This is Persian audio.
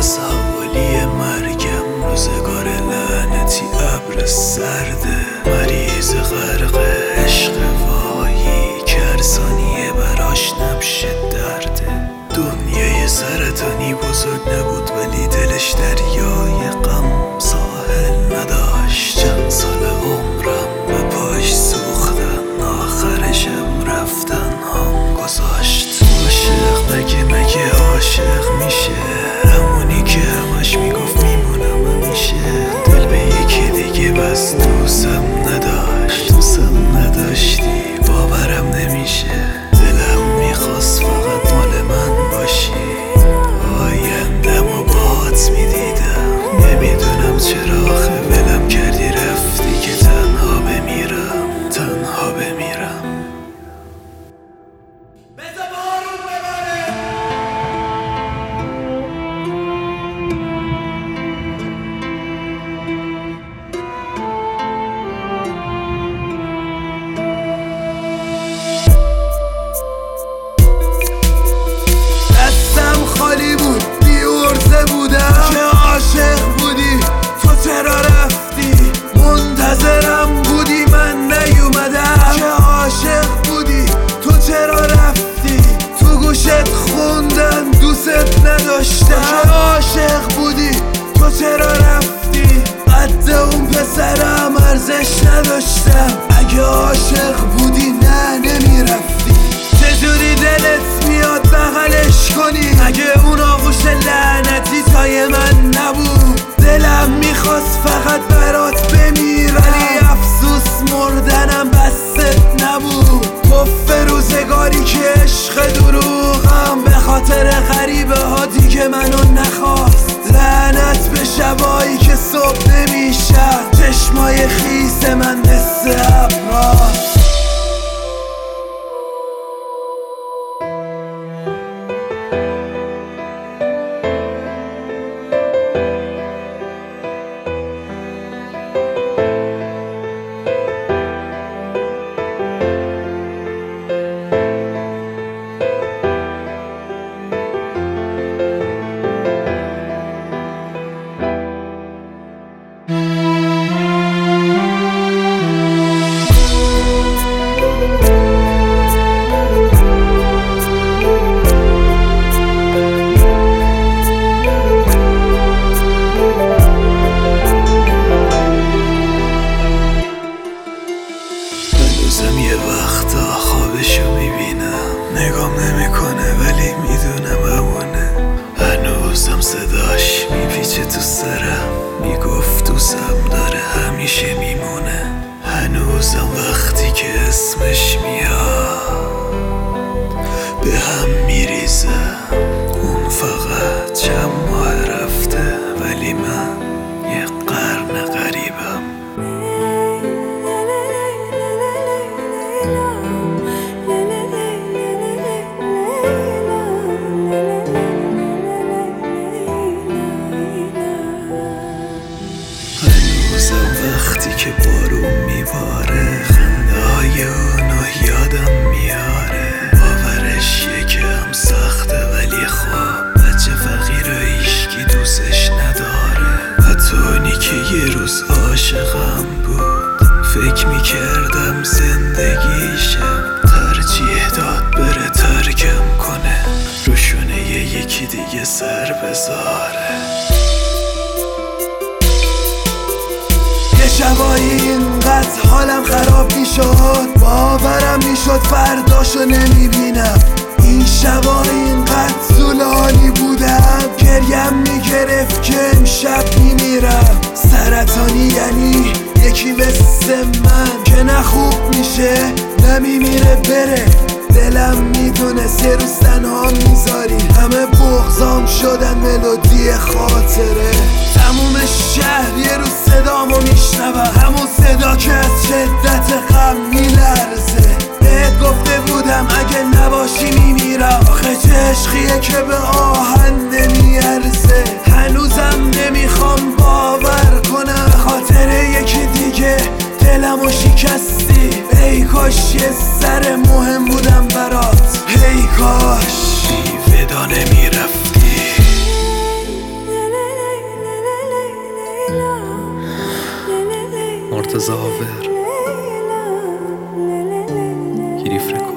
واسه حوالی مرگم روزگار لعنتی ابر سرده مریض غرق عشق وایی که ثانیه براش نبشه درده. دنیای سرطانی بزرگ نبود ولی دلش دریای غم ساحل نداشت. چند سال عمرم به پاش سوختن آخرشم رفتن هم گذاشت. عاشق مگه عاشق میشه همونی که همش میگفت میمونم همیشه. دل به یکی دیگه بس دوستم نداشتی باورم نمیشه. دلم میخواست فقط مال من باشی آیندم و باهات میدیدم. نمیدونم چرا آخه ولم کردی رفتی که تنها بمیرم. دستم خالی بود بیورزه بودم که عاشق بودی تو چرا رفتی. منتظرم بودی من نیومدم که عاشق بودی تو چرا رفتی. تو گوشت خوندن دوست نداشتم که عاشق بودی تو چرا رفتی. قد اون پسرم ارزش نداشتم اگه عاشق بودی نه نمیرفتی. چجوری دلت میاد بغلش کنی اگه اون آغوش لعنتی تای من نبود. دلم میخواست فقط برات بمیرم ولی افسوس مردنم بست نبود. کف روزگاری که عشق دروغم به خاطر غریبه ها دیگه منو نخواست. لعنت به شبایی که صبح نمیشن چشمای خیس من مثل ابراست. هنوزم یه وقتا خوابشو میبینم نگام نمیکنه ولی میدونم همونه. هنوزم صداش میپیچه تو سرم میگفت دوستم داره همیشه میمونه. هنوزم وقتی که اسمش میاد به هم میریزم. اون فقط چند ماه رفته ولی من یه قرن غریبم. هنوزم وقتی که بارون میباره خنده های اونو یادم میاره. باورش یکم سخته ولی خب بچه فقیر و هیشکی دوستش نداره. حتی اونی که یه روز عاشقم بود فکر میکردم زندگیشم ترجیح داد بره ترکم کنه روشونه یکی دیگه سر بذاره. شبایی اینقدر حالم خراب میشد باورم میشد فرداشو نمیبینم. این شبایی اینقدر زولانی بودم گریم میگرفت که امشب میمیرم. سرطانی یعنی یکی مثل من که نه خوب میشه نه میمیره بره. دلم میدونه سه روز تنها میذاری همه بغضام شدن ملودی خاطره. تموم شهر یه روز صدامو میشنوم همون صدا که از شدت غم میلرزه. بهت گفته بودم اگه نباشی میمیرم آخه چه عشقیه که به آهن نمیارزه. هنوزم نمیخوام باور کنم به خاطر یکی دیگه دلمو شکستی. ای کاش یه سر مهم بودم برات. ای کاش بی ودا نمیرفتی. زاور گیری فرکو